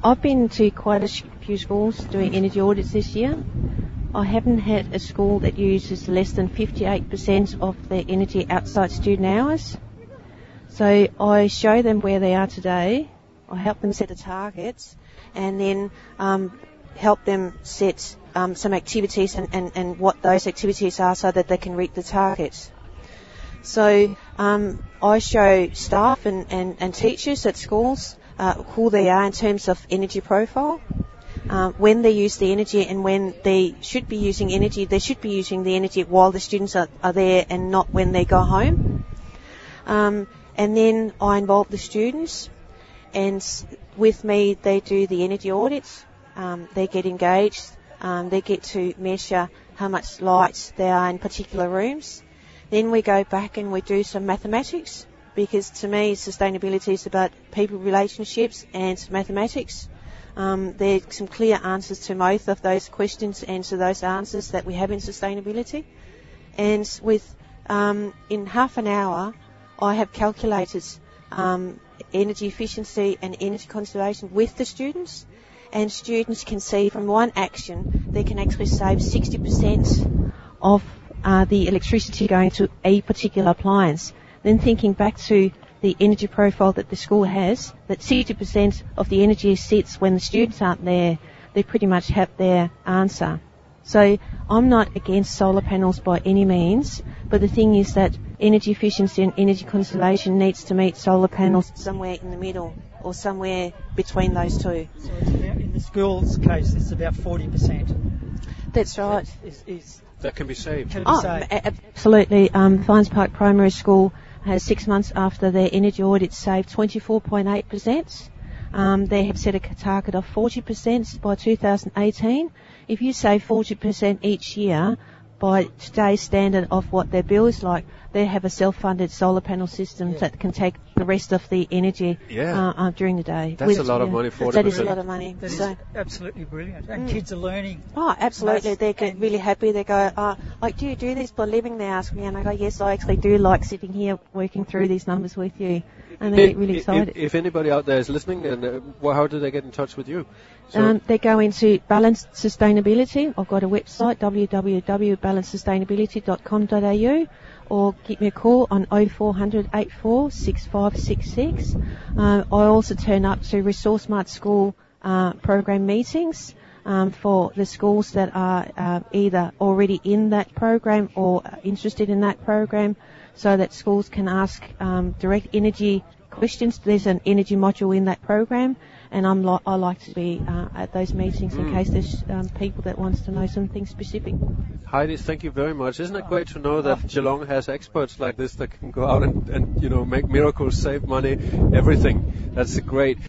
I've been to quite a few schools doing energy audits this year. I haven't had a school that uses less than 58% of their energy outside student hours. So I show them where they are today, I help them set the targets, and then help them set some activities and what those activities are so that they can reach the targets. So I show staff and teachers at schools who they are in terms of energy profile, when they use the energy and when they should be using energy. They should be using the energy while the students are there and not when they go home. And then I involve the students, and with me they do the energy audits. They get engaged. They get to measure how much light there are in particular rooms. Then we go back and we do some mathematics, because to me sustainability is about people relationships and mathematics. There are some clear answers to most of those questions and to those answers that we have in sustainability. And with in half an hour, I have calculated energy efficiency and energy conservation with the students, and students can see from one action they can actually save 60% of the electricity going to a particular appliance. Then thinking back to the energy profile that the school has, that 60% of the energy sits when the students aren't there, they pretty much have their answer. So I'm not against solar panels by any means, but the thing is that energy efficiency and energy conservation needs to meet solar panels somewhere in the middle or somewhere between those two. So it's about, in the school's case, it's about 40%. That's right. That can be saved. Absolutely. Fynes Park Primary School has 6 months after their energy audit saved 24.8%. They have set a target of 40% by 2018. If you save 40% each year, by today's standard of what their bill is like, they have a self-funded solar panel system that can take the rest of the energy during the day. That's a lot of money, 40%. That is a lot of money. That is absolutely brilliant. And kids are learning. Oh, absolutely. They get really happy. They go, like, do you do this for a living? They ask me, and I go, yes, I actually do like sitting here working through these numbers with you. And they get really excited. If anybody out there is listening, and how do they get in touch with you? They go into Balanced Sustainability. I've got a website, www.balancedsustainability.com.au, or give me a call on 0400 84 6566. I also turn up to Resource Smart School program meetings for the schools that are either already in that program or interested in that program, so that schools can ask direct energy questions. There's an energy module in that program, and I like to be at those meetings in case there's people that wants to know something specific. Heidi, thank you very much. Isn't it great to know that Geelong has experts like this that can go out and make miracles, save money, everything? That's great.